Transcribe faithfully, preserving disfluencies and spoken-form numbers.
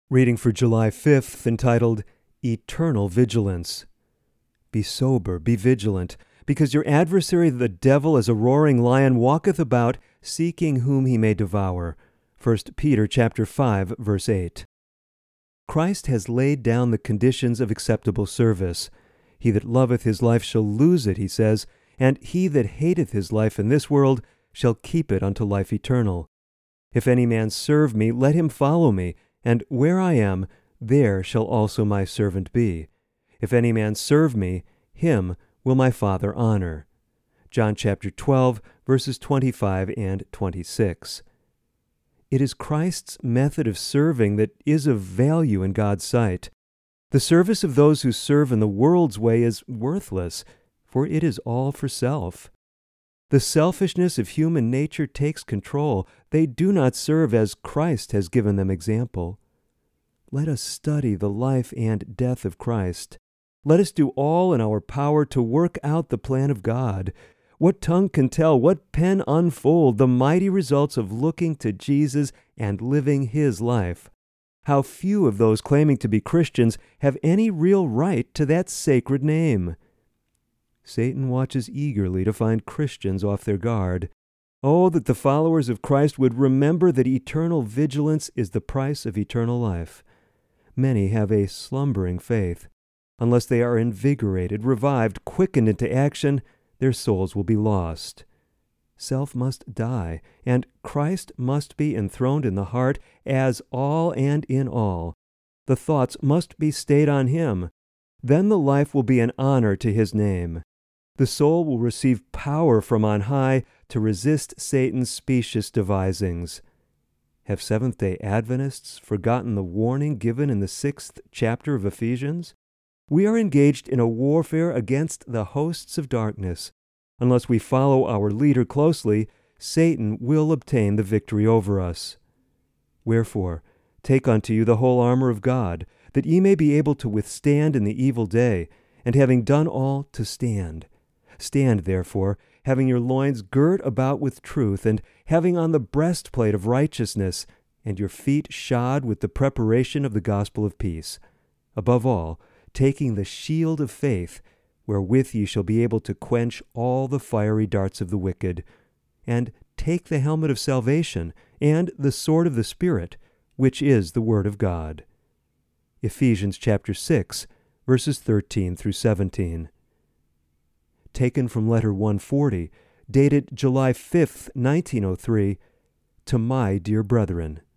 Reading for July fifth, entitled Eternal Vigilance. Be sober, be vigilant, because your adversary the devil as a roaring lion walketh about, seeking whom he may devour. First Peter chapter five, verse eight. Christ has laid down the conditions of acceptable service. He that loveth his life shall lose it, he says, and he that hateth his life in this world shall keep it unto life eternal. If any man serve me, let him follow me, and where I am, there shall also my servant be. If any man serve me, him will my Father honor. John chapter twelve, verses twenty-five and twenty-six. It is Christ's method of serving that is of value in God's sight. The service of those who serve in the world's way is worthless, for it is all for self. The selfishness of human nature takes control. They do not serve as Christ has given them example. Let us study the life and death of Christ. Let us do all in our power to work out the plan of God. What tongue can tell, what pen unfold the mighty results of looking to Jesus and living His life? How few of those claiming to be Christians have any real right to that sacred name. Satan watches eagerly to find Christians off their guard. Oh, that the followers of Christ would remember that eternal vigilance is the price of eternal life. Many have a slumbering faith. Unless they are invigorated, revived, quickened into action, their souls will be lost. Self must die, and Christ must be enthroned in the heart as all and in all. The thoughts must be stayed on Him. Then the life will be an honor to His name. The soul will receive power from on high to resist Satan's specious devisings. Have Seventh-day Adventists forgotten the warning given in the sixth chapter of Ephesians? We are engaged in a warfare against the hosts of darkness. Unless we follow our leader closely, Satan will obtain the victory over us. Wherefore, take unto you the whole armor of God, that ye may be able to withstand in the evil day, and having done all, to stand. Stand, therefore, having your loins girt about with truth, and having on the breastplate of righteousness, and your feet shod with the preparation of the gospel of peace. Above all, taking the shield of faith, wherewith ye shall be able to quench all the fiery darts of the wicked, and take the helmet of salvation, and the sword of the Spirit, which is the word of God. Ephesians chapter six, verses thirteen through seventeen. Taken from letter one forty, dated July fifth, nineteen oh three, to my dear brethren.